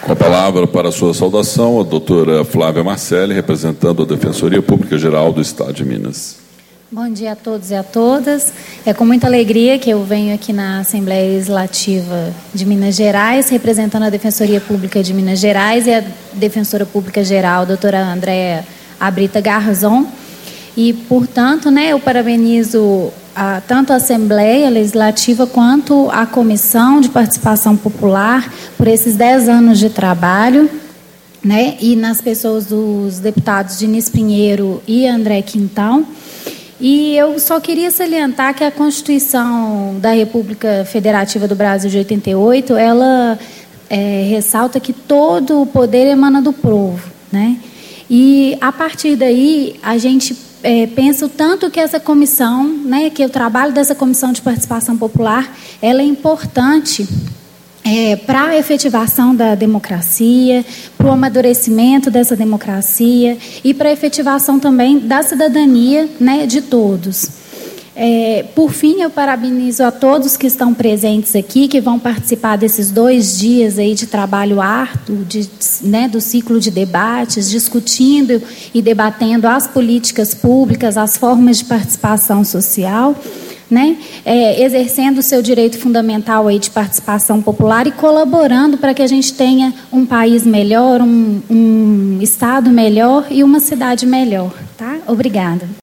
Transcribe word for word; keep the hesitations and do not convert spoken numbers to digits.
Com a palavra para a sua saudação, a doutora Flávia Marcelli, representando a Defensoria Pública Geral do Estado de Minas. Bom dia a todos e a todas. É com muita alegria que eu venho aqui na Assembleia Legislativa de Minas Gerais, representando a Defensoria Pública de Minas Gerais e a Defensora Pública Geral, a doutora Andréa Abrita Garzon. E, portanto, né, eu parabenizo a, tanto a Assembleia Legislativa quanto a Comissão de Participação Popular por esses dez anos de trabalho, né, e nas pessoas dos deputados Diniz Pinheiro e André Quintão. E eu só queria salientar que a Constituição da República Federativa do Brasil de oitenta e oito, ela é, ressalta que todo o poder emana do povo, né? E, a partir daí, a gente é, pensa o tanto que essa comissão, né, que o trabalho dessa Comissão de Participação Popular, ela é importante É, para a efetivação da democracia, para o amadurecimento dessa democracia e para a efetivação também da cidadania, né, de todos. É, por fim, eu parabenizo a todos que estão presentes aqui, que vão participar desses dois dias aí de trabalho árduo, de, né, do ciclo de debates, discutindo e debatendo as políticas públicas, as formas de participação social, né, é, exercendo o seu direito fundamental aí de participação popular e colaborando para que a gente tenha um país melhor, um, um estado melhor e uma cidade melhor. Tá? Obrigada.